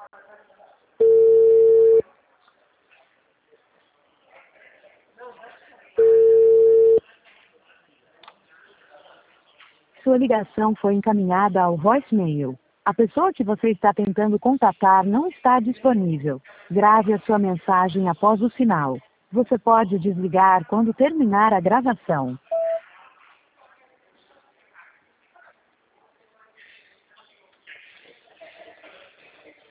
Sua ligação foi encaminhada ao voicemail. A pessoa que você está tentando contatar não está disponível. Grave a sua mensagem após o sinal. Você pode desligar quando terminar a gravação.